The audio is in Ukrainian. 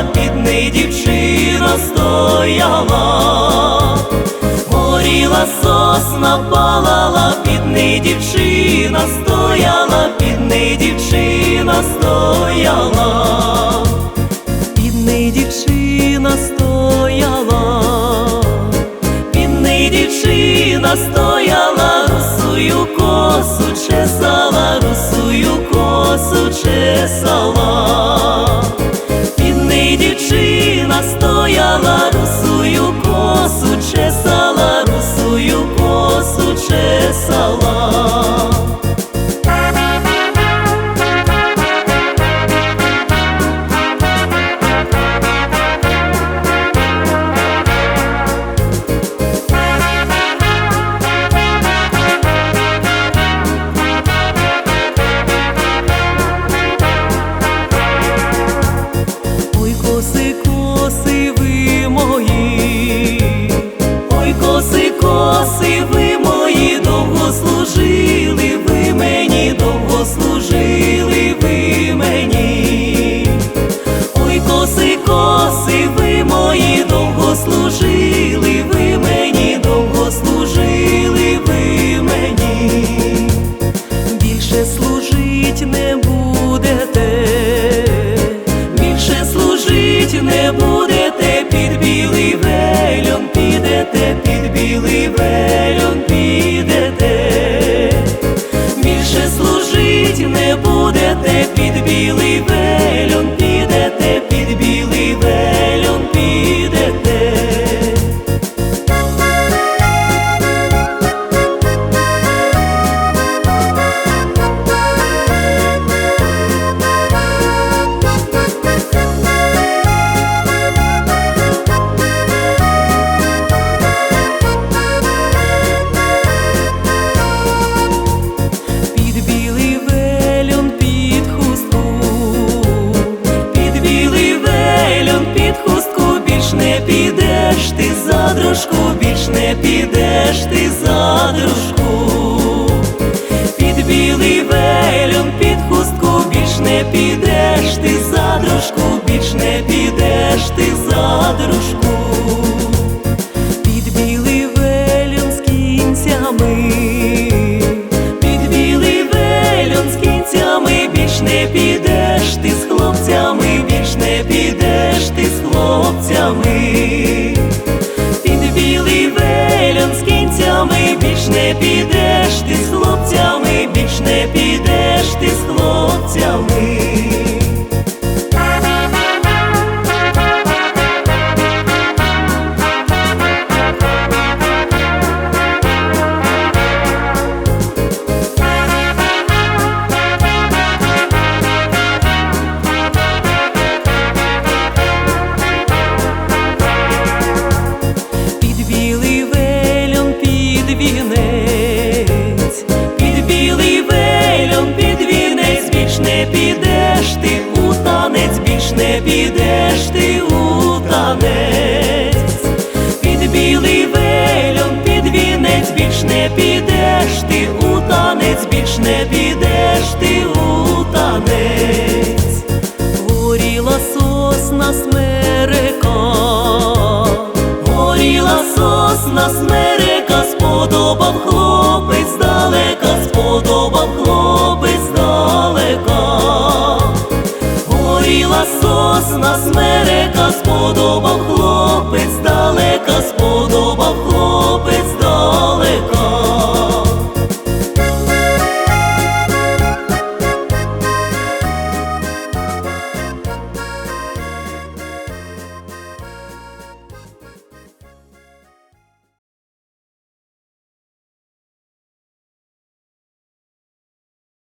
стояла, під неї дівчина стояла. Горіла сосна, палала, під неї дівчина стояла, під неї дівчина стояла. Під неї дівчина стояла, під неї дівчина стояла, русую косу чесала, русую косу чесала. Під неї дівчина стояла, русую косу чесала, русую косу чесала. Ой, коси, коси ви мої, ой, коси, коси ви мої, довго служили ви мені, довго служили ви мені. Ой, коси, коси ви мої, довго служили ви мені, довго служили ви мені. Більше служить не будете, більше служить не будете, під білий вельон підете, під білий вельон підете. Більше служить не будете, під білий вельон підете, під білий вельон підете. Під білий вельон, під хустку, під білий вельон, під хустку, більш не підеш ти за дружку, більш не підеш ти за дружку. Під білий вельон, під хустку, більш не підеш ти за дружку, більш не підеш ти за дружку. Під білий вельон з кінцями, під білий вельон з кінцями, більш не підеш ти з хлопцями, більш не підеш ти з хлопцями. Під білий вельон з кінцями, більш не підеш ти з хлопцями, більш не підеш ти з хлопцями. Під білий вельон, під вінець, під білий вельон, під вінець, більш не підеш ти у танець, більш не підеш ти у танець. Під білий вельон, під вінець, більш не підеш ти у танець, більш не підеш ти у танець. Горіла сосна смерека, горіла сосна смерека, сподобав хлопець здалека, сподобав хлопець здалека. Горіла сосна смерека, сподобав хлопець